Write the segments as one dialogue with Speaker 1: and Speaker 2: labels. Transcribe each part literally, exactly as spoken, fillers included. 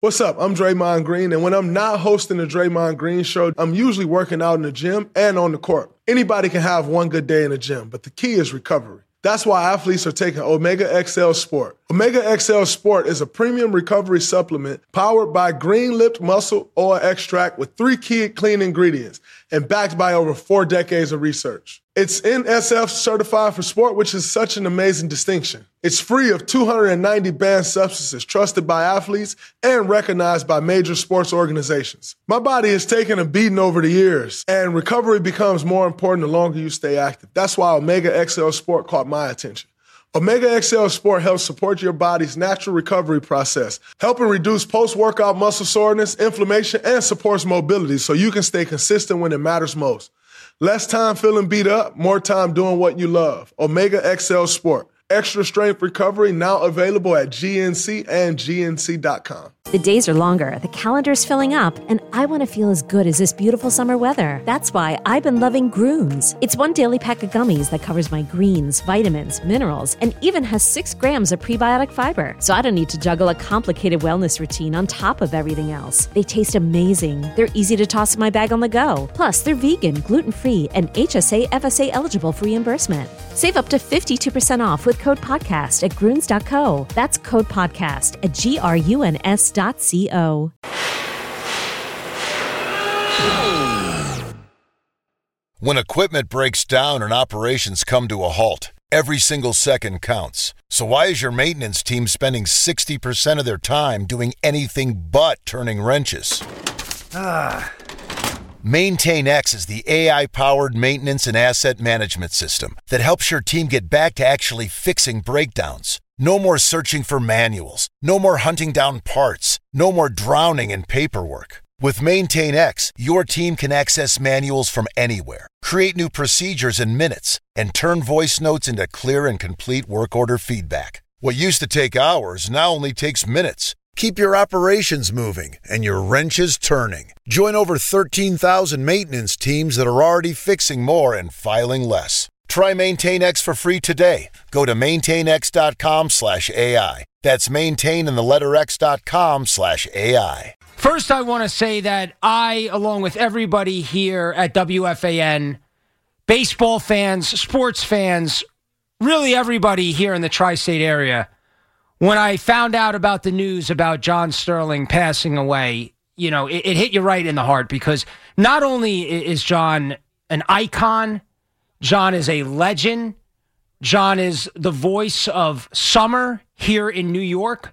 Speaker 1: What's up? I'm Draymond Green, and when I'm not hosting the Draymond Green Show, I'm usually working out in the gym and on the court. Anybody can have one good day in the gym, but the key is recovery. That's why athletes are taking Omega X L Sport. Omega X L Sport is a premium recovery supplement powered by Green-Lipped Muscle Oil Extract with three key clean ingredients and backed by over four decades of research. It's N S F certified for sport, which is such an amazing distinction. It's free of two hundred ninety banned substances trusted by athletes and recognized by major sports organizations. My body has taken a beating over the years, and recovery becomes more important the longer you stay active. That's why Omega X L Sport caught my attention. Omega X L Sport helps support your body's natural recovery process, helping reduce post-workout muscle soreness, inflammation, and supports mobility so you can stay consistent when it matters most. Less time feeling beat up, more time doing what you love. Omega X L Sport. Extra strength recovery now available at G N C and G N C dot com.
Speaker 2: The days are longer, the calendar's filling up, and I want to feel as good as this beautiful summer weather. That's why I've been loving Grooms. It's one daily pack of gummies that covers my greens, vitamins, minerals, and even has six grams of prebiotic fiber. So I don't need to juggle a complicated wellness routine on top of everything else. They taste amazing. They're easy to toss in my bag on the go. Plus, they're vegan, gluten-free, and H S A F S A eligible for reimbursement. Save up to fifty-two percent off with code podcast at Gruns dot co. That's code podcast at G R U N S dot co.
Speaker 3: When equipment breaks down and operations come to a halt, every single second counts. So why is your maintenance team spending sixty percent of their time doing anything but turning wrenches? Ah. MaintainX is the A I-powered maintenance and asset management system that helps your team get back to actually fixing breakdowns. No more searching for manuals. No more hunting down parts. No more drowning in paperwork. With MaintainX, your team can access manuals from anywhere, create new procedures in minutes, and turn voice notes into clear and complete work order feedback. What used to take hours now only takes minutes. Keep your operations moving and your wrenches turning. Join over thirteen thousand maintenance teams that are already fixing more and filing less. Try MaintainX for free today. Go to maintainx.com slash AI. That's maintain in the letter X dot com slash AI.
Speaker 4: First, I want to say that I, along with everybody here at W F A N, baseball fans, sports fans, really everybody here in the tri-state area, when I found out about the news about John Sterling passing away, you know, it, it hit you right in the heart because not only is John an icon, John is a legend, John is the voice of summer here in New York,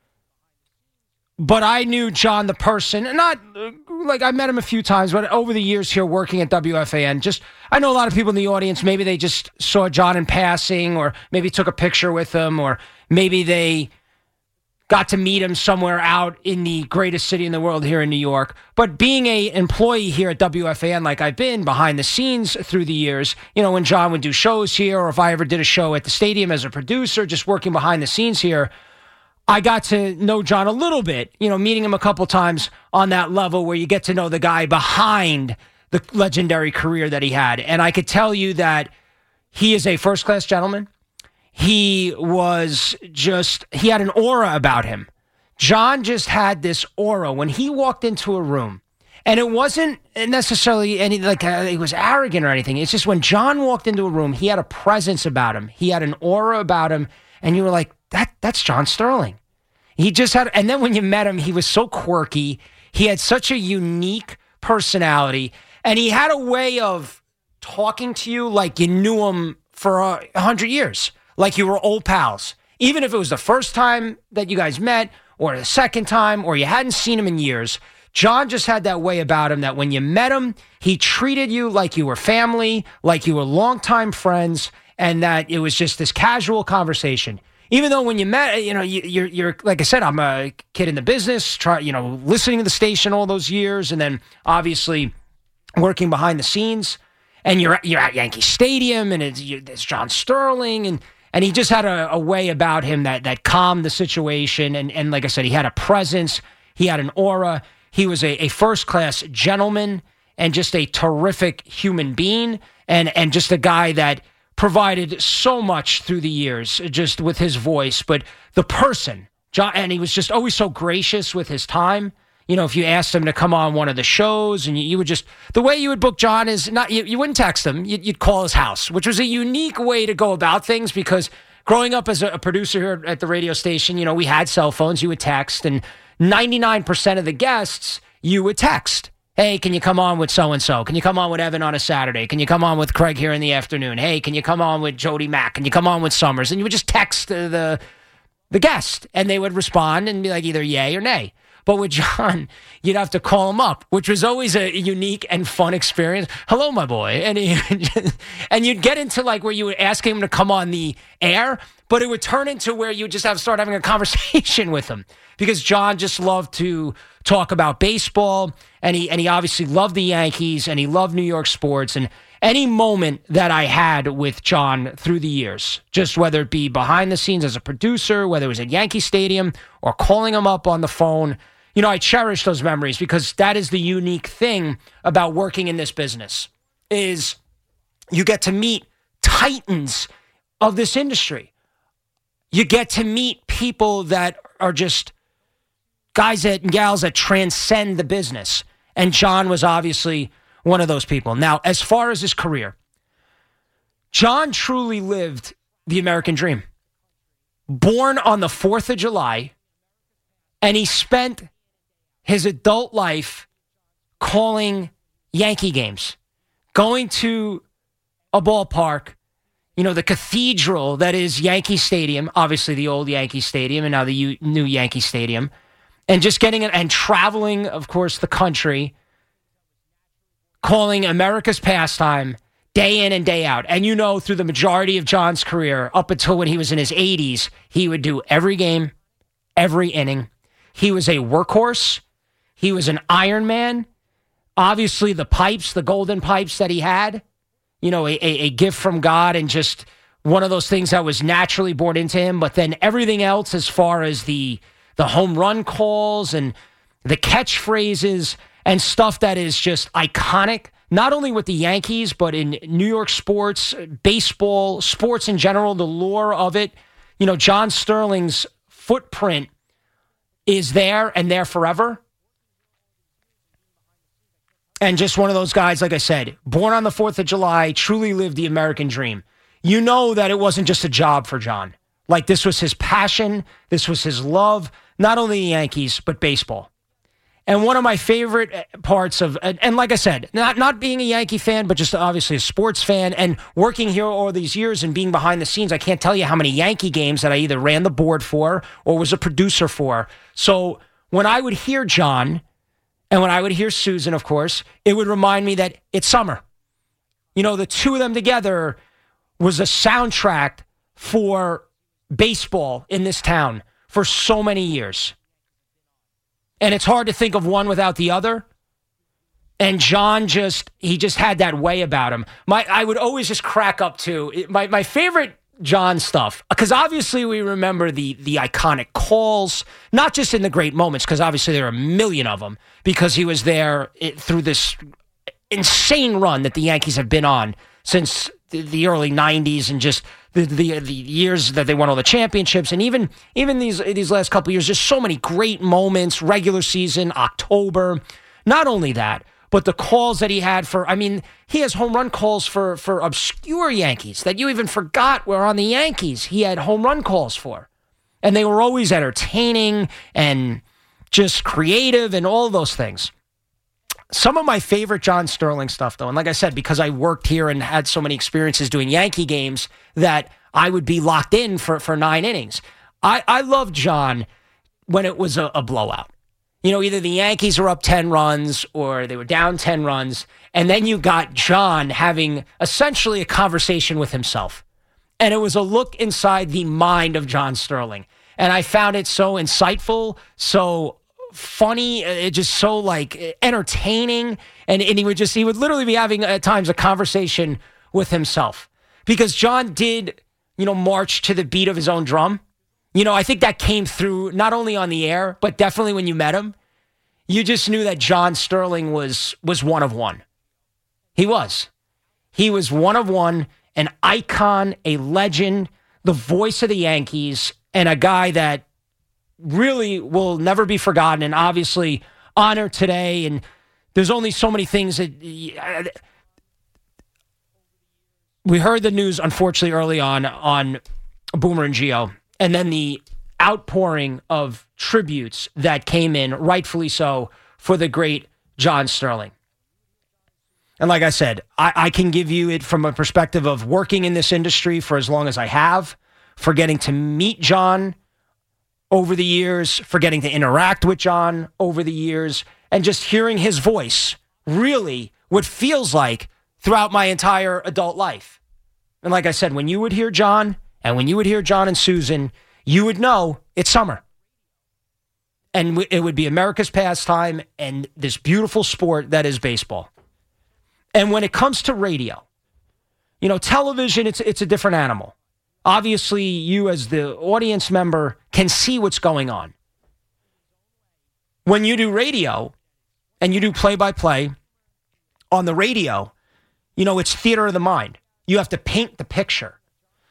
Speaker 4: but I knew John the person, not like I met him a few times, but over the years here working at W F A N, just I know a lot of people in the audience, maybe they just saw John in passing or maybe took a picture with him or maybe they got to meet him somewhere out in the greatest city in the world here in New York. But being a employee here at W F A N, like I've been behind the scenes through the years, you know, when John would do shows here or if I ever did a show at the stadium as a producer, just working behind the scenes here, I got to know John a little bit, you know, meeting him a couple times on that level where you get to know the guy behind the legendary career that he had. And I could tell you that he is a first-class gentleman. He was just, he had an aura about him. John just had this aura when he walked into a room. And it wasn't necessarily any, like uh, he was arrogant or anything. It's just when John walked into a room, he had a presence about him. He had an aura about him. And you were like, that that's John Sterling. He just had, and then when you met him, he was so quirky. He had such a unique personality. And he had a way of talking to you like you knew him for a uh, hundred years. Like you were old pals. Even if it was the first time that you guys met or the second time or you hadn't seen him in years, John just had that way about him that when you met him, he treated you like you were family, like you were longtime friends, and that it was just this casual conversation. Even though when you met, you know, you, you're, you're like I said, I'm a kid in the business, try, you know, listening to the station all those years, and then obviously working behind the scenes, and you're you're at Yankee Stadium, and it's, it's John Sterling, and and he just had a, a way about him that that calmed the situation, and and like I said, he had a presence, he had an aura, he was a, a first class gentleman, and just a terrific human being, and and just a guy that provided so much through the years, just with his voice, but the person John, and he was just always so gracious with his time. You know, if you asked him to come on one of the shows, and you, you would just, the way you would book John is not, you, you wouldn't text him, you'd, you'd call his house, which was a unique way to go about things, because growing up as a, a producer here at the radio station, you know, we had cell phones, you would text, and ninety-nine percent of the guests, you would text. Hey, can you come on with so-and-so? Can you come on with Evan on a Saturday? Can you come on with Craig here in the afternoon? Hey, can you come on with Jody Mack? Can you come on with Summers? And you would just text the, the, the guest, and they would respond and be like either yay or nay. But with John, you'd have to call him up, which was always a unique and fun experience. Hello, my boy. And, he, and you'd get into like where you would ask him to come on the air, but it would turn into where you would just have to start having a conversation with him, because John just loved to talk about baseball, and he and he obviously loved the Yankees, and he loved New York sports. And any moment that I had with John through the years, just whether it be behind the scenes as a producer, whether it was at Yankee Stadium or calling him up on the phone, you know, I cherish those memories, because that is the unique thing about working in this business, is you get to meet titans of this industry. You get to meet people that are just guys that, and gals that transcend the business. And John was obviously one of those people. Now, as far as his career, John truly lived the American dream. Born on the fourth of July, and he spent his adult life calling Yankee games, going to a ballpark, you know, the cathedral that is Yankee Stadium, obviously the old Yankee Stadium and now the U- new Yankee Stadium, and just getting it and traveling, of course, the country, calling America's pastime day in and day out. And you know, through the majority of John's career, up until when he was in his eighties, he would do every game, every inning. He was a workhorse. He was an Iron Man. Obviously, the pipes, the golden pipes that he had, you know, a, a, a gift from God, and just one of those things that was naturally born into him. But then everything else, as far as the the home run calls and the catchphrases and stuff that is just iconic, not only with the Yankees, but in New York sports, baseball, sports in general, the lore of it. You know, John Sterling's footprint is there and there forever. And just one of those guys, like I said, born on the fourth of July, truly lived the American dream. You know that it wasn't just a job for John. Like, this was his passion. This was his love, not only the Yankees, but baseball. And one of my favorite parts of, and, and like I said, not, not being a Yankee fan, but just obviously a sports fan, and working here all these years and being behind the scenes, I can't tell you how many Yankee games that I either ran the board for or was a producer for. So when I would hear John, and when I would hear Susan, of course, it would remind me that it's summer. You know, the two of them together was a soundtrack for baseball in this town for so many years. And it's hard to think of one without the other. And John just, he just had that way about him. My, I would always just crack up to, my, my favorite John stuff, because obviously we remember the the iconic calls, not just in the great moments, because obviously there are a million of them, because he was there through this insane run that the Yankees have been on since the, the early nineties, and just the, the the years that they won all the championships, and even even these these last couple of years, just so many great moments, regular season, October. Not only that, but the calls that he had for, I mean, he has home run calls for, for obscure Yankees that you even forgot were on the Yankees. He had home run calls for. And they were always entertaining and just creative and all those things. Some of my favorite John Sterling stuff, though, and like I said, because I worked here and had so many experiences doing Yankee games, that I would be locked in for, for nine innings. I, I loved John when it was a, a blowout. You know, either the Yankees were up ten runs or they were down ten runs. And then you got John having essentially a conversation with himself. And it was a look inside the mind of John Sterling. And I found it so insightful, so funny, it just so like entertaining. And, and he would just, he would literally be having at times a conversation with himself. Because John did, you know, march to the beat of his own drum. You know, I think that came through not only on the air, but definitely when you met him. You just knew that John Sterling was was one of one. He was. He was one of one, an icon, a legend, the voice of the Yankees, and a guy that really will never be forgotten, and obviously honored today. And there's only so many things that we heard the news, unfortunately, early on on Boomer and Gio, and then the outpouring of tributes that came in, rightfully so, for the great John Sterling. And like I said, I, I can give you it from a perspective of working in this industry for as long as I have, for getting to meet John over the years, for getting to interact with John over the years, and just hearing his voice, really what feels like throughout my entire adult life. And like I said, when you would hear John, and when you would hear John and Susan, you would know it's summer. And it would be America's pastime and this beautiful sport that is baseball. And when it comes to radio, you know, television, it's it's a different animal. Obviously, you as the audience member can see what's going on. When you do radio and you do play-by-play on the radio, you know, it's theater of the mind. You have to paint the picture.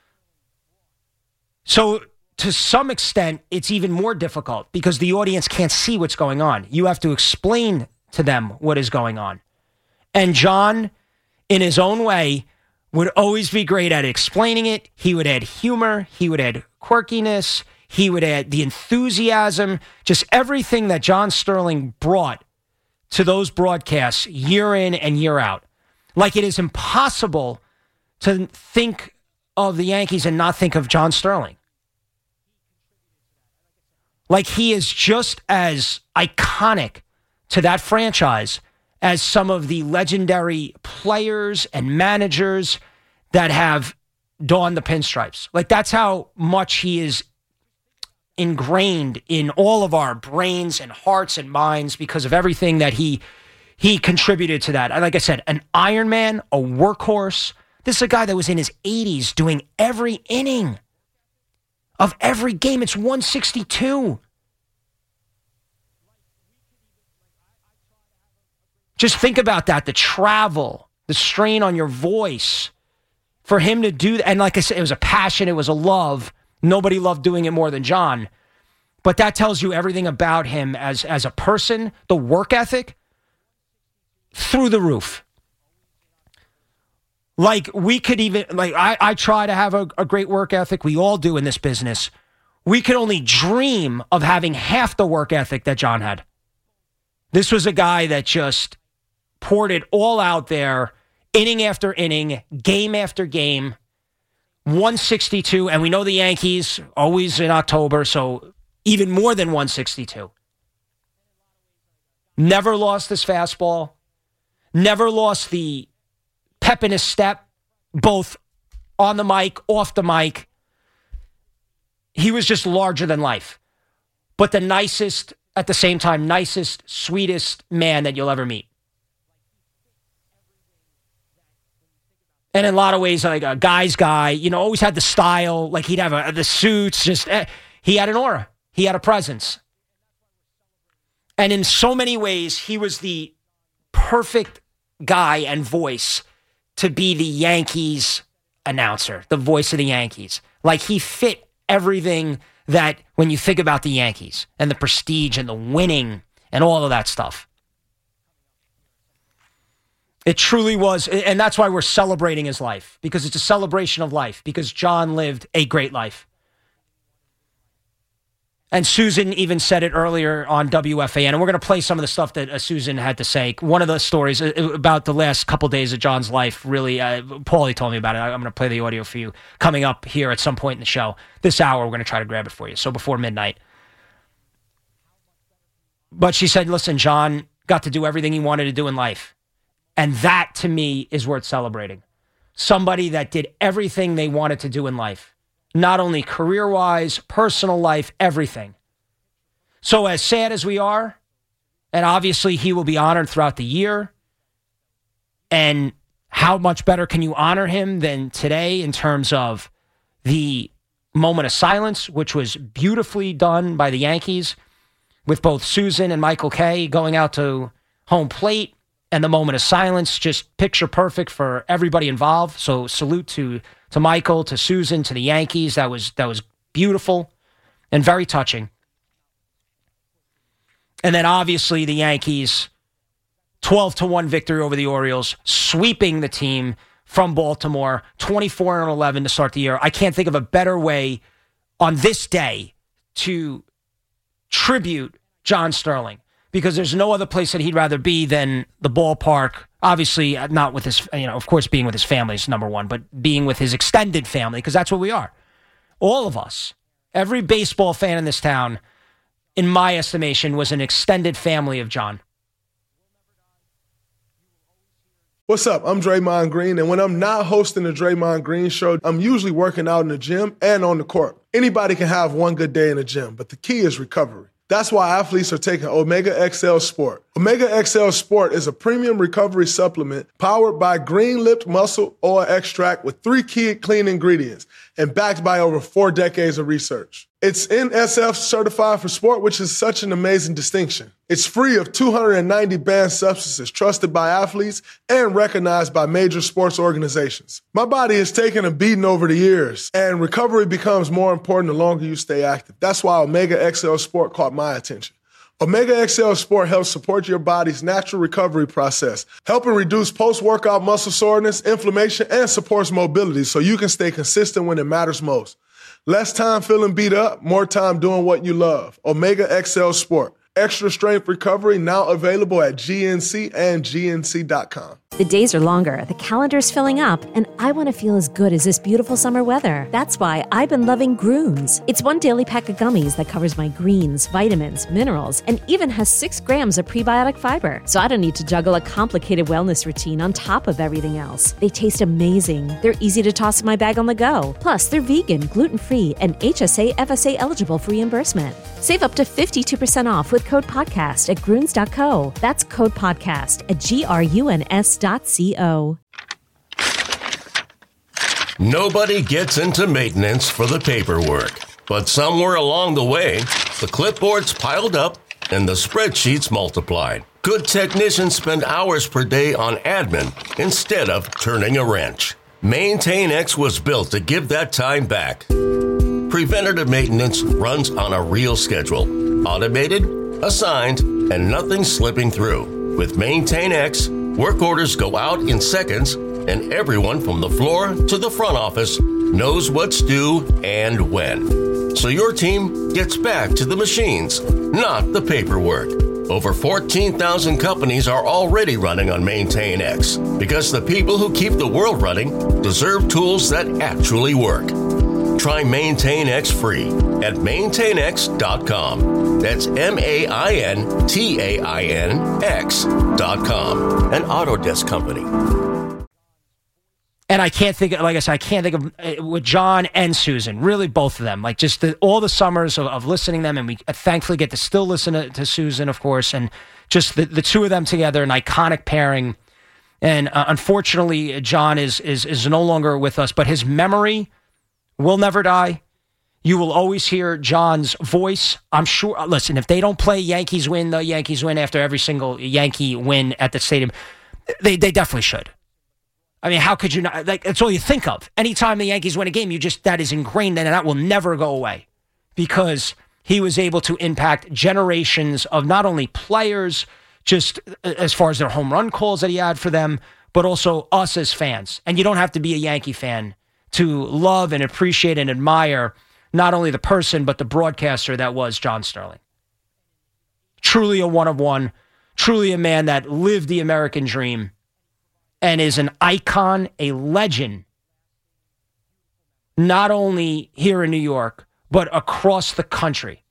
Speaker 4: So to some extent, it's even more difficult because the audience can't see what's going on. You have to explain to them what is going on. And John, in his own way, would always be great at explaining it. He would add humor. He would add quirkiness. He would add the enthusiasm. Just everything that John Sterling brought to those broadcasts year in and year out. Like it is impossible to think of the Yankees and not think of John Sterling. Like he is just as iconic to that franchise as some of the legendary players and managers that have donned the pinstripes. Like that's how much he is ingrained in all of our brains and hearts and minds because of everything that he he contributed to that. Like I said, an Iron Man, a workhorse. This is a guy that was in his eighties doing every inning of every game. It's one sixty-two. Just think about that, the travel, the strain on your voice. For him to do that, and like I said, it was a passion, it was a love. Nobody loved doing it more than John. But that tells you everything about him as, as a person, the work ethic, through the roof. Like we could even, like I, I try to have a, a great work ethic. We all do in this business. We could only dream of having half the work ethic that John had. This was a guy that just poured it all out there, inning after inning, game after game, one sixty-two, and we know the Yankees always in October, so even more than one sixty-two. Never lost his fastball, never lost the pep in his step, both on the mic, off the mic. He was just larger than life, but the nicest, at the same time, nicest, sweetest man that you'll ever meet. And in a lot of ways, like a guy's guy, you know, always had the style. Like he'd have a, the suits, just, eh, he had an aura. He had a presence. And in so many ways, he was the perfect guy and voice to be the Yankees announcer, the voice of the Yankees. Like he fit everything that when you think about the Yankees and the prestige and the winning and all of that stuff. It truly was, and that's why we're celebrating his life, because it's a celebration of life, because John lived a great life. And Susan even said it earlier on W F A N, and we're going to play some of the stuff that uh, Susan had to say. One of the stories about the last couple days of John's life, really, uh, Paulie told me about it. I'm going to play the audio for you coming up here at some point in the show. This hour, we're going to try to grab it for you, so before midnight. But she said, listen, John got to do everything he wanted to do in life. And that, to me, is worth celebrating. Somebody that did everything they wanted to do in life. Not only career-wise, personal life, everything. So as sad as we are, and obviously he will be honored throughout the year, and how much better can you honor him than today in terms of the moment of silence, which was beautifully done by the Yankees, with both Susan and Michael Kay going out to home plate, and the moment of silence, just picture perfect for everybody involved. So salute to to Michael, to Susan, to the Yankees. That was that was beautiful and very touching. And then obviously the Yankees, twelve to one victory over the Orioles, sweeping the team from Baltimore, twenty-four and eleven to start the year. I can't think of a better way on this day to tribute John Sterling, because there's no other place that he'd rather be than the ballpark. Obviously, not with his, you know, of course, being with his family is number one, but being with his extended family, because that's what we are. All of us, every baseball fan in this town, in my estimation, was an extended family of John.
Speaker 1: What's up? I'm Draymond Green, and when I'm not hosting the Draymond Green Show, I'm usually working out in the gym and on the court. Anybody can have one good day in the gym, but the key is recovery. That's why athletes are taking Omega X L Sport. Omega X L Sport is a premium recovery supplement powered by green-lipped muscle oil extract with three key clean ingredients and backed by over four decades of research. It's N S F certified for sport, which is such an amazing distinction. It's free of two hundred ninety banned substances trusted by athletes and recognized by major sports organizations. My body has taken a beating over the years, and recovery becomes more important the longer you stay active. That's why Omega X L Sport caught my attention. Omega X L Sport helps support your body's natural recovery process, helping reduce post-workout muscle soreness, inflammation, and supports mobility so you can stay consistent when it matters most. Less time feeling beat up, more time doing what you love. Omega X L Sport. Extra strength recovery now available at G N C and G N C dot com.
Speaker 2: The days are longer, the calendar's filling up, and I want to feel as good as this beautiful summer weather. That's why I've been loving Grooms. It's one daily pack of gummies that covers my greens, vitamins, minerals, and even has six grams of prebiotic fiber. So I don't need to juggle a complicated wellness routine on top of everything else. They taste amazing. They're easy to toss in my bag on the go. Plus, they're vegan, gluten-free, and H S A F S A eligible for reimbursement. Save up to fifty-two percent off with code podcast at Grunes dot co. That's code podcast at G R U N S dot co.
Speaker 5: Nobody gets into maintenance for the paperwork, but somewhere along the way, the clipboards piled up and the spreadsheets multiplied. Good technicians spend hours per day on admin instead of turning a wrench. MaintainX was built to give that time back. Preventative maintenance runs on a real schedule, automated, assigned, and nothing slipping through. With MaintainX, work orders go out in seconds, and everyone from the floor to the front office knows what's due and when. So your team gets back to the machines, not the paperwork. Over fourteen thousand companies are already running on MaintainX because the people who keep the world running deserve tools that actually work. Try MaintainX free at maintain x dot com. That's M A I N T A I N X dot com. An Autodesk company.
Speaker 4: And I can't think, like I said, I can't think of, uh, with John and Susan, really both of them, like just the, all the summers of, of listening to them, and we thankfully get to still listen to, to Susan, of course, and just the, the two of them together, an iconic pairing. And uh, unfortunately, John is, is is no longer with us, but his memory will never die. You will always hear John's voice. I'm sure, listen, if they don't play Yankees win, the Yankees win after every single Yankee win at the stadium, they they definitely should. I mean, how could you not? Like, that's all you think of. Anytime the Yankees win a game, you just, that is ingrained, and that will never go away because he was able to impact generations of not only players, just as far as their home run calls that he had for them, but also us as fans. And you don't have to be a Yankee fan to love and appreciate and admire not only the person, but the broadcaster that was John Sterling. Truly a one of one, truly a man that lived the American dream, and is an icon, a legend, not only here in New York, but across the country.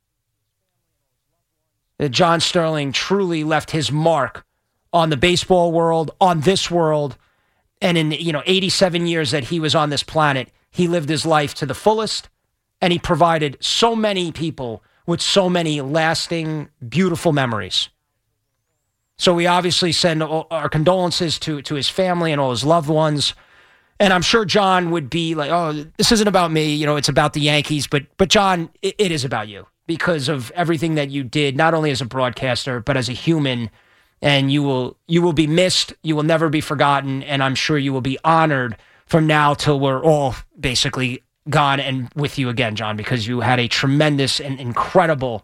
Speaker 4: John Sterling truly left his mark on the baseball world, on this world, and in, you know, eighty-seven years that he was on this planet, he lived his life to the fullest, and he provided so many people with so many lasting, beautiful memories. So we obviously send our condolences to, to his family and all his loved ones. And I'm sure John would be like, oh, this isn't about me. You know, it's about the Yankees. But, but John, it, it is about you because of everything that you did, not only as a broadcaster, but as a human. And you will you will be missed. You will never be forgotten. And I'm sure you will be honored from now till we're all basically gone and with you again, John, because you had a tremendous and incredible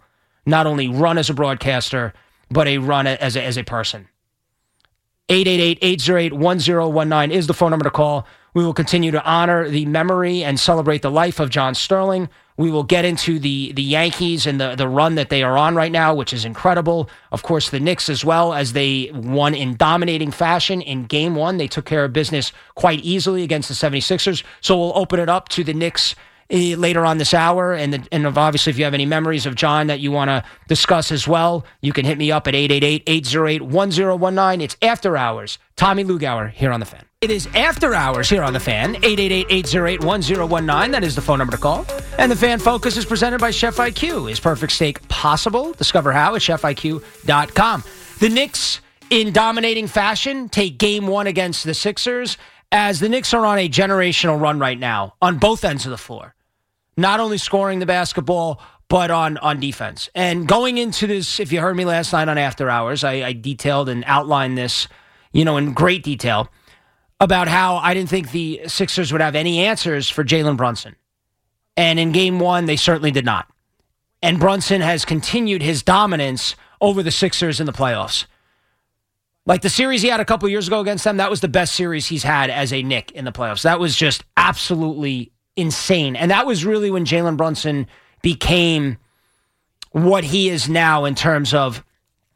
Speaker 4: not only run as a broadcaster, but a run as a, as a person. eight eight eight, eight oh eight, one oh one nine is the phone number to call. We will continue to honor the memory and celebrate the life of John Sterling. We will get into the the Yankees and the, the run that they are on right now, which is incredible. Of course, the Knicks as well, as they won in dominating fashion in game one. They took care of business quite easily against the seventy-sixers. So we'll open it up to the Knicks uh, later on this hour. And, the, and obviously, if you have any memories of John that you want to discuss as well, you can hit me up at eight eight eight, eight oh eight, one oh one nine. It's After Hours. Tommy Lugauer here on The Fan. It is After Hours here on The Fan, eight eight eight, eight oh eight, one oh one nine. That is the phone number to call. And The Fan Focus is presented by Chef I Q. Is perfect steak possible? Discover how at chef I Q dot com. The Knicks, in dominating fashion, take game one against the Sixers, as the Knicks are on a generational run right now on both ends of the floor. Not only scoring the basketball, but on, on defense. And going into this, if you heard me last night on After Hours, I, I detailed and outlined this, you know, in great detail, about how I didn't think the Sixers would have any answers for Jalen Brunson. And in game one, they certainly did not. And Brunson has continued his dominance over the Sixers in the playoffs. Like the series he had a couple years ago against them, that was the best series he's had as a Knick in the playoffs. That was just absolutely insane. And that was really when Jalen Brunson became what he is now in terms of,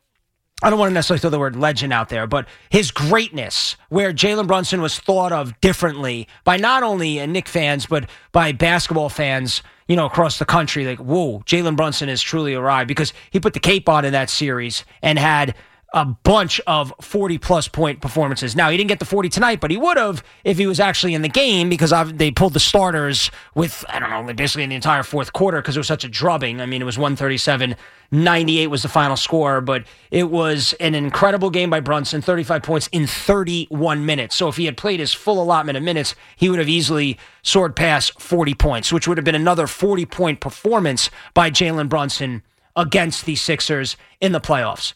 Speaker 4: I don't want to necessarily throw the word legend out there, but his greatness, where Jalen Brunson was thought of differently by not only Knick fans, but by basketball fans, you know, across the country. Like, whoa, Jalen Brunson has truly arrived, because he put the cape on in that series and had a bunch of forty-plus point performances. Now, he didn't get the forty tonight, but he would have if he was actually in the game, because they pulled the starters with, I don't know, basically in the entire fourth quarter, because it was such a drubbing. I mean, it was one thirty-seven ninety-eight was the final score, but it was an incredible game by Brunson, thirty-five points in thirty-one minutes. So if he had played his full allotment of minutes, he would have easily soared past forty points, which would have been another forty-point performance by Jalen Brunson against the Sixers in the playoffs.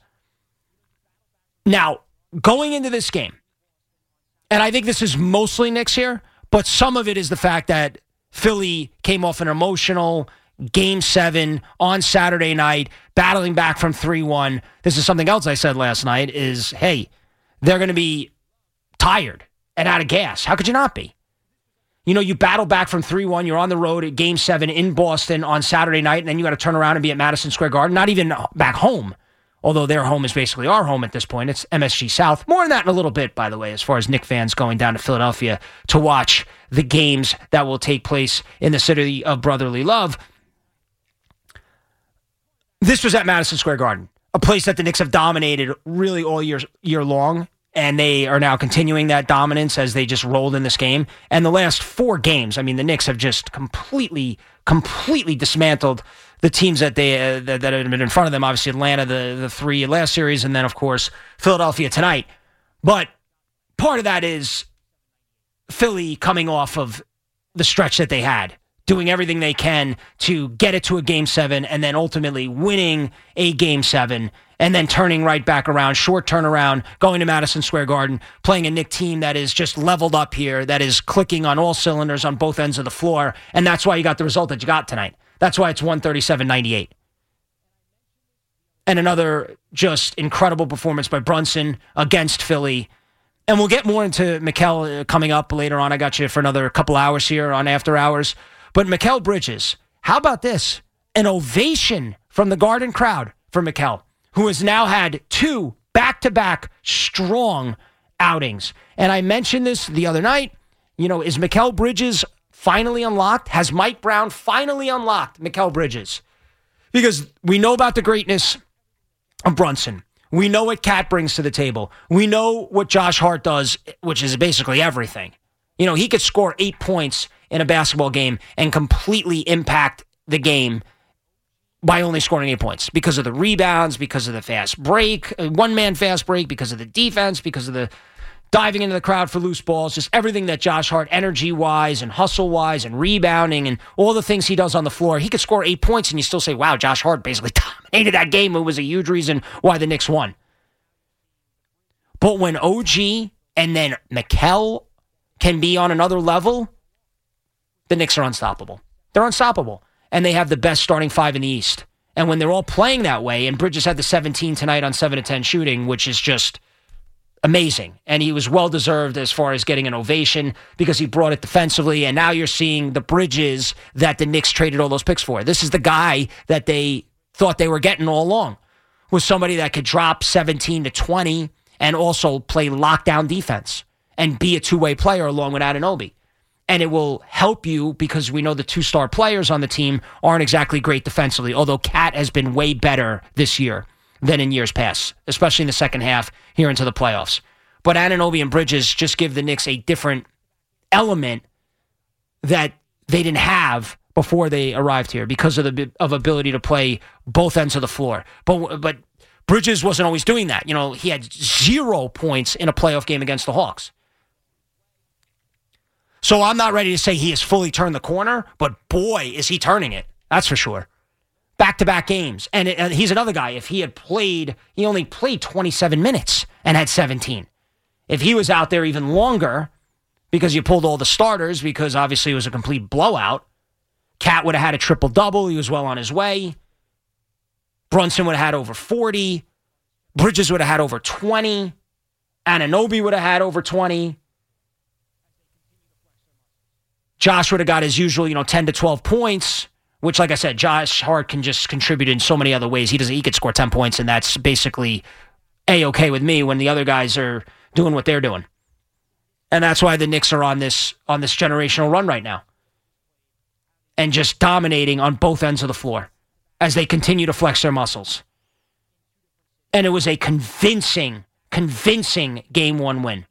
Speaker 4: Now, going into this game, and I think this is mostly Knicks here, but some of it is the fact that Philly came off an emotional game seven on Saturday night, battling back from three one. This is something else I said last night is, hey, they're going to be tired and out of gas. How could you not be? You know, you battle back from three one. You're on the road at game seven in Boston on Saturday night, and then you got to turn around and be at Madison Square Garden, not even back home. Although their home is basically our home at this point. It's M S G South. More on that in a little bit, by the way, as far as Knick fans going down to Philadelphia to watch the games that will take place in the city of brotherly love. This was at Madison Square Garden, a place that the Knicks have dominated really all year, year long, and they are now continuing that dominance as they just rolled in this game. And the last four games, I mean, the Knicks have just completely, completely dismantled the teams that they uh, that, that have been in front of them. Obviously, Atlanta, the, the three last series, and then, of course, Philadelphia tonight. But part of that is Philly coming off of the stretch that they had, doing everything they can to get it to a game seven, and then ultimately winning a game seven, and then turning right back around, short turnaround, going to Madison Square Garden, playing a Knick team that is just leveled up here, that is clicking on all cylinders on both ends of the floor, and that's why you got the result that you got tonight. That's why it's one thirty-seven ninety-eight. And another just incredible performance by Brunson against Philly. And we'll get more into Mikal coming up later on. I got you for another couple hours here on After Hours. But Mikal Bridges, how about this? An ovation from the Garden crowd for Mikal, who has now had two back-to-back strong outings. And I mentioned this the other night. You know, is Mikal Bridges finally unlocked? Has Mike Brown finally unlocked Mikal Bridges? Because we know about the greatness of Brunson. We know what Cat brings to the table. We know what Josh Hart does, which is basically everything. You know, he could score eight points in a basketball game and completely impact the game by only scoring eight points because of the rebounds, because of the fast break, one-man fast break, because of the defense, because of the diving into the crowd for loose balls, just everything that Josh Hart, energy-wise and hustle-wise and rebounding and all the things he does on the floor. He could score eight points and you still say, wow, Josh Hart basically dominated that game. It was a huge reason why the Knicks won. But when O G and then Mikal can be on another level, the Knicks are unstoppable. They're unstoppable. And they have the best starting five in the East. And when they're all playing that way, and Bridges had the seventeen tonight on seven to ten shooting, which is just amazing. And he was well-deserved as far as getting an ovation because he brought it defensively. And now you're seeing the Bridges that the Knicks traded all those picks for. This is the guy that they thought they were getting all along, was somebody that could drop seventeen to twenty and also play lockdown defense and be a two-way player along with Anunoby. And it will help you because we know the two-star players on the team aren't exactly great defensively, although Cat has been way better this year than in years past, especially in the second half here into the playoffs. But Anunoby and Bridges just give the Knicks a different element that they didn't have before they arrived here because of the of ability to play both ends of the floor. But but Bridges wasn't always doing that. You know, he had zero points in a playoff game against the Hawks. So I'm not ready to say he has fully turned the corner, but boy, is he turning it. That's for sure. Back-to-back games. And, it, and he's another guy. If he had played, he only played twenty-seven minutes and had seventeen. If he was out there even longer, because you pulled all the starters, because obviously it was a complete blowout, Cat would have had a triple-double. He was well on his way. Brunson would have had over forty. Bridges would have had over twenty. Anunoby would have had over twenty. Josh would have got his usual, you know, ten to twelve points, which, like I said, Josh Hart can just contribute in so many other ways. He doesn't. He could score ten points, and that's basically A-okay with me when the other guys are doing what they're doing. And that's why the Knicks are on this on this generational run right now. And just dominating on both ends of the floor as they continue to flex their muscles. And it was a convincing, convincing game one win.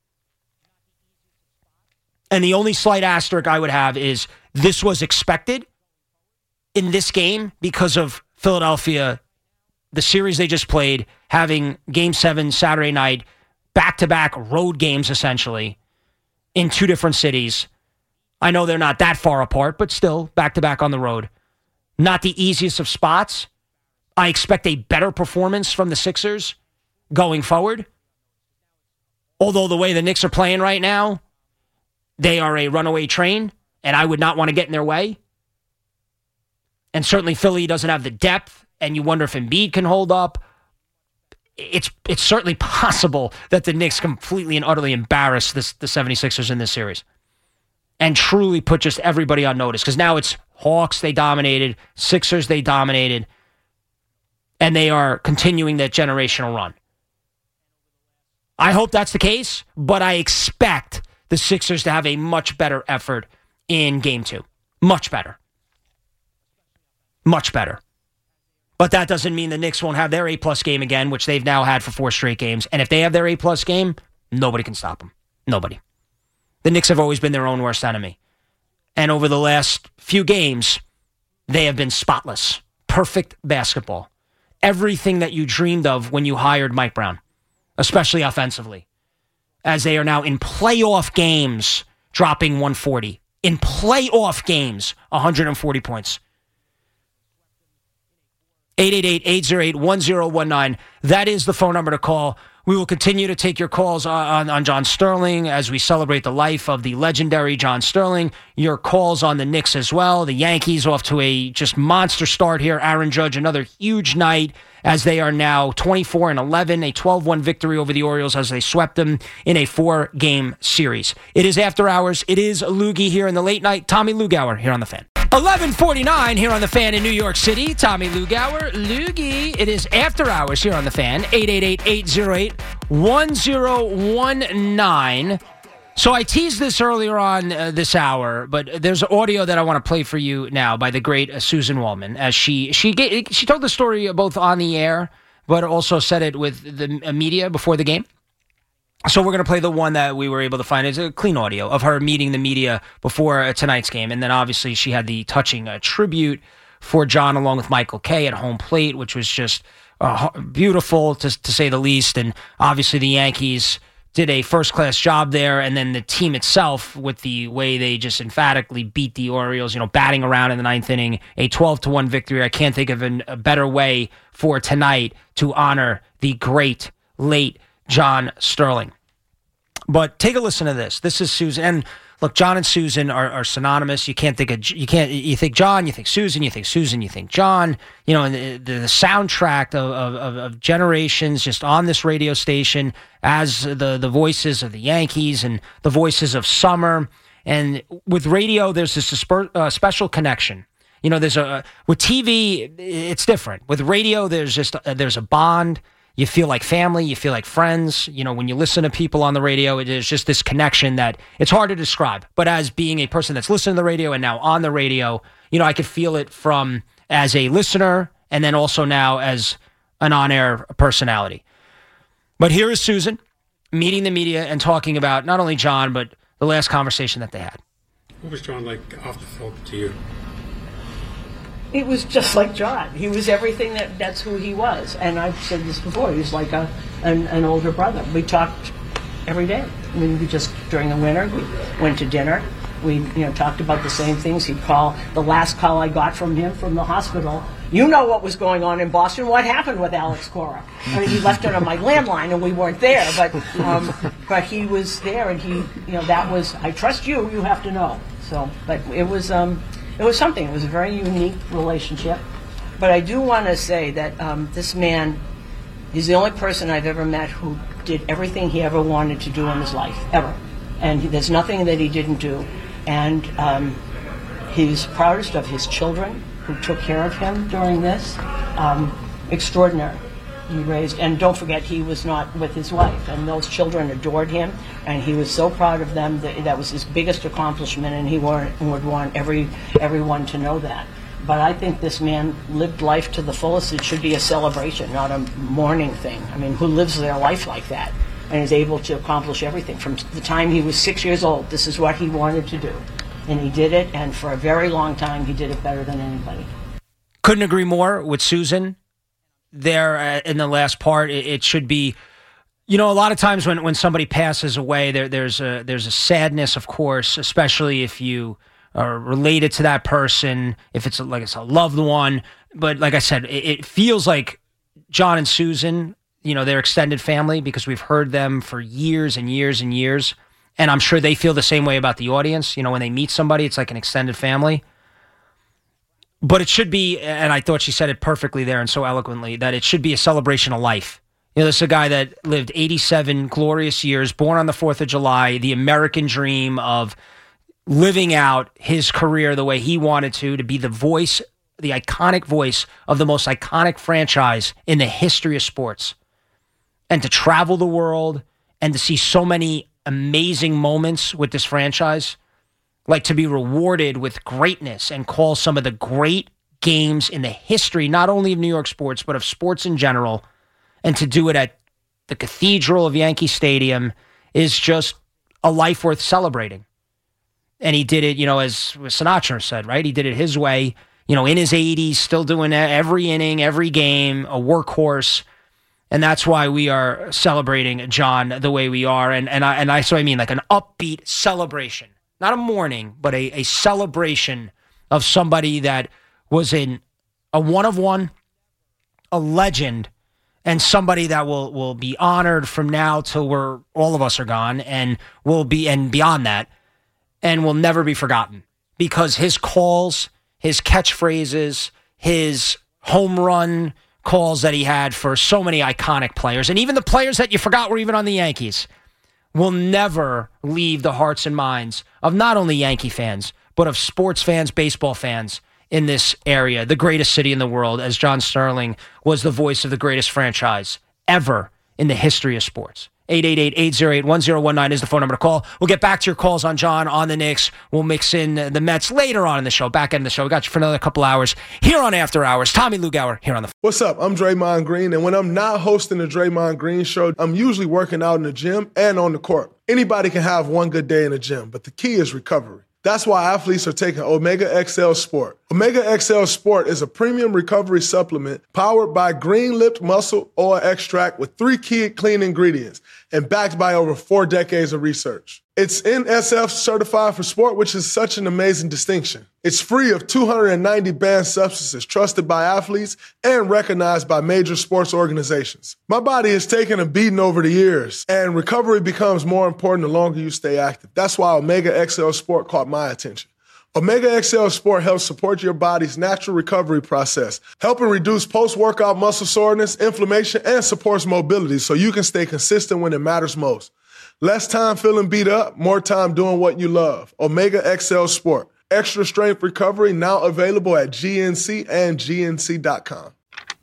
Speaker 4: And the only slight asterisk I would have is this was expected in this game because of Philadelphia, the series they just played, having game seven Saturday night, back-to-back road games essentially in two different cities. I know they're not that far apart, but still back-to-back on the road. Not the easiest of spots. I expect a better performance from the Sixers going forward. Although the way the Knicks are playing right now, they are a runaway train, and I would not want to get in their way. And certainly Philly doesn't have the depth, and you wonder if Embiid can hold up. It's it's certainly possible that the Knicks completely and utterly embarrass this, the 76ers in this series and truly put just everybody on notice. Because now it's Hawks, they dominated, Sixers, they dominated, and they are continuing that generational run. I hope that's the case, but I expect the Sixers to have a much better effort in game two. Much better. Much better. But that doesn't mean the Knicks won't have their A-plus game again, which they've now had for four straight games. And if they have their A-plus game, nobody can stop them. Nobody. The Knicks have always been their own worst enemy. And over the last few games, they have been spotless. Perfect basketball. Everything that you dreamed of when you hired Mike Brown, especially offensively. As they are now in playoff games dropping one forty. In playoff games, one hundred forty points. eight eight eight, eight oh eight, one oh one nine. That is the phone number to call. We will continue to take your calls on, on John Sterling as we celebrate the life of the legendary John Sterling. Your calls on the Knicks as well. The Yankees off to a just monster start here. Aaron Judge, another huge night as they are now twenty-four and eleven, a twelve one victory over the Orioles as they swept them in a four-game series. It is after hours. It is Loogie here in the late night. Tommy Lugauer here on The Fan. eleven forty-nine here on The Fan in New York City. Tommy Lugauer, Loogie. It is after hours here on The Fan. eight eight eight, eight oh eight, one oh one nine. So I teased this earlier on uh, this hour, but there's audio that I want to play for you now by the great uh, Susan Waldman. As she she gave, she told the story both on the air, but also said it with the uh, media before the game. So we're going to play the one that we were able to find. It's a clean audio of her meeting the media before uh, tonight's game. And then obviously she had the touching uh, tribute for John along with Michael Kay at home plate, which was just uh, beautiful to, to say the least. And obviously the Yankees did a first-class job there. And then the team itself with the way they just emphatically beat the Orioles, you know, batting around in the ninth inning, a twelve to one victory. I can't think of an, a better way for tonight to honor the great late John Sterling. But take a listen to this. This is Susan. And look, John and Susan are, are synonymous. You can't think of, you can't, you think John, you think Susan, you think Susan, you think John, you know, and the, the, the soundtrack of, of, of generations just on this radio station as the, the voices of the Yankees and the voices of summer. And with radio, there's this spe- uh, special connection. You know, there's a, with T V, it's different. With radio, there's just, a, there's a bond. You feel like family. You feel like friends. You know, when you listen to people on the radio, it is just this connection that it's hard to describe. But as being a person that's listening to the radio and now on the radio, you know, I could feel it from as a listener and then also now as an on-air personality. But here is Susan meeting the media and talking about not only John, but the last conversation that they had.
Speaker 6: What was John like off the field to you?
Speaker 7: He was just like John. He was everything that that's who he was. And I've said this before, he was like a an, an older brother. We talked every day. I mean, we just, during the winter, we went to dinner. We, you know, talked about the same things. He'd call, the last call I got from him from the hospital, you know what was going on in Boston, what happened with Alex Cora. I mean, he left it on my landline and we weren't there, but um, but he was there and he, you know, that was, I trust you, you have to know. So, but it was, um, It was something. It was a very unique relationship. But I do want to say that um, this man, he's the only person I've ever met who did everything he ever wanted to do in his life, ever. And he, there's nothing that he didn't do. And um, he's proudest of his children who took care of him during this. Um, extraordinary. He raised, and don't forget, he was not with his wife, and those children adored him, and he was so proud of them that that was his biggest accomplishment, and he want, would want every everyone to know that. But I think this man lived life to the fullest. It should be a celebration, not a mourning thing. I mean, who lives their life like that and is able to accomplish everything? From the time he was six years old, this is what he wanted to do, and he did it, and for a very long time, he did it better than anybody.
Speaker 4: Couldn't agree more with Susan. There uh, in the last part, it, it should be, you know, a lot of times when, when somebody passes away, there there's a there's a sadness, of course, especially if you are related to that person, if it's a, like it's a loved one. But like I said, it, it feels like John and Susan, you know, their extended family, because we've heard them for years and years and years, and I'm sure they feel the same way about the audience. You know, when they meet somebody, it's like an extended family. But it should be, and I thought she said it perfectly there and so eloquently, that it should be a celebration of life. You know, this is a guy that lived eighty-seven glorious years, born on the fourth of July, the American dream of living out his career the way he wanted to, to be the voice, the iconic voice of the most iconic franchise in the history of sports. And to travel the world and to see so many amazing moments with this franchise. Like to be rewarded with greatness and call some of the great games in the history, not only of New York sports, but of sports in general, and to do it at the Cathedral of Yankee Stadium is just a life worth celebrating. And he did it, you know, as Sinatra said, right? He did it his way, you know, in his eighties, still doing every inning, every game, a workhorse. And that's why we are celebrating John the way we are. And and I, and I so I mean like an upbeat celebration. Not a mourning, but a, a celebration of somebody that was in a one of one, a legend, and somebody that will, will be honored from now till we're all of us are gone, and will be and beyond that, and will never be forgotten because his calls, his catchphrases, his home run calls that he had for so many iconic players, and even the players that you forgot were even on the Yankees, will never leave the hearts and minds of not only Yankee fans, but of sports fans, baseball fans in this area, the greatest city in the world, as John Sterling was the voice of the greatest franchise ever in the history of sports. eight eight eight, eight oh eight, one oh one nine is the phone number to call. We'll get back to your calls on John, on the Knicks. We'll mix in the Mets later on in the show, back end of the show. We got you for another couple hours here on After Hours. Tommy Lugauer here on the phone.
Speaker 1: What's up? I'm Draymond Green, and when I'm not hosting the Draymond Green Show, I'm usually working out in the gym and on the court. Anybody can have one good day in the gym, but the key is recovery. That's why athletes are taking Omega X L Sport. Omega X L Sport is a premium recovery supplement powered by green-lipped muscle oil extract with three key clean ingredients and backed by over four decades of research. It's N S F certified for sport, which is such an amazing distinction. It's free of two hundred ninety banned substances, trusted by athletes and recognized by major sports organizations. My body has taken a beating over the years, and recovery becomes more important the longer you stay active. That's why Omega X L Sport caught my attention. Omega X L Sport helps support your body's natural recovery process, helping reduce post-workout muscle soreness, inflammation, and supports mobility so you can stay consistent when it matters most. Less time feeling beat up, more time doing what you love. Omega X L Sport. Extra strength recovery now available at G N C and G N C dot com.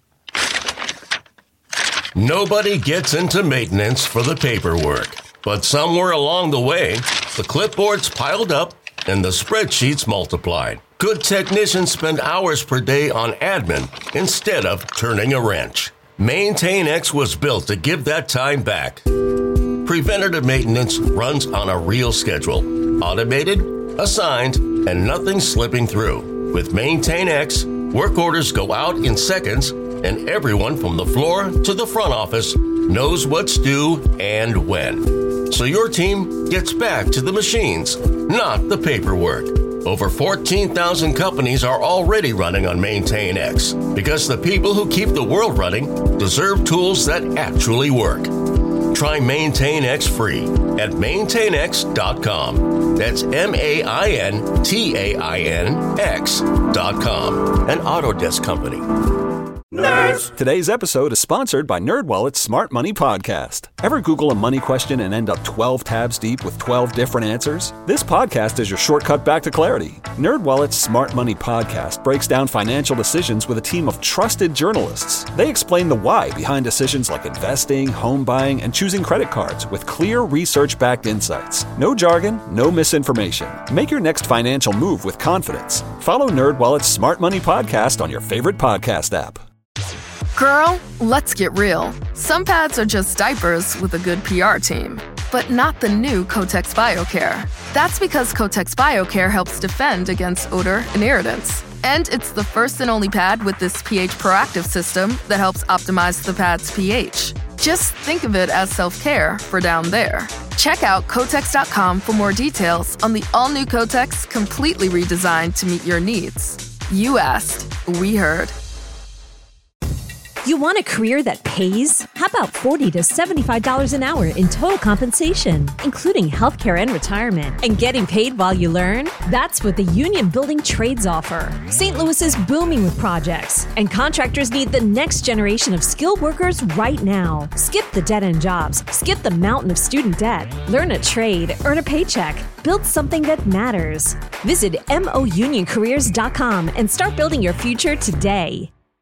Speaker 5: Nobody gets into maintenance for the paperwork, but somewhere along the way, the clipboards piled up and the spreadsheets multiplied. Good technicians spend hours per day on admin instead of turning a wrench. MaintainX was built to give that time back. Preventative maintenance runs on a real schedule. Automated, assigned, and nothing slipping through. With MaintainX, work orders go out in seconds, and everyone from the floor to the front office knows what's due and when. So your team gets back to the machines, not the paperwork. Over fourteen thousand companies are already running on MaintainX because the people who keep the world running deserve tools that actually work. Try MaintainX free at maintain x dot com. That's M A I N T A I N X dot com. An Autodesk company.
Speaker 8: Nerds! Today's episode is sponsored by NerdWallet's Smart Money Podcast. Ever Google a money question and end up twelve tabs deep with twelve different answers? This podcast is your shortcut back to clarity. NerdWallet's Smart Money Podcast breaks down financial decisions with a team of trusted journalists. They explain the why behind decisions like investing, home buying, and choosing credit cards with clear research-backed insights. No jargon, no misinformation. Make your next financial move with confidence. Follow NerdWallet's Smart Money Podcast on your favorite podcast app.
Speaker 9: Girl, let's get real. Some pads are just diapers with a good P R team, but not the new Kotex BioCare. That's because Kotex BioCare helps defend against odor and irritants. And it's the first and only pad with this pH proactive system that helps optimize the pad's pH. Just think of it as self-care for down there. Check out Kotex dot com for more details on the all-new Kotex, completely redesigned to meet your needs. You asked, we heard.
Speaker 2: You want a career that pays? How about forty to seventy-five dollars an hour in total compensation, including healthcare and retirement, and getting paid while you learn? That's what the Union Building Trades offer. Saint Louis is booming with projects, and contractors need the next generation of skilled workers right now. Skip the dead-end jobs. Skip the mountain of student debt. Learn a trade. Earn a paycheck. Build something that matters. Visit mo union careers dot com and start building your future today.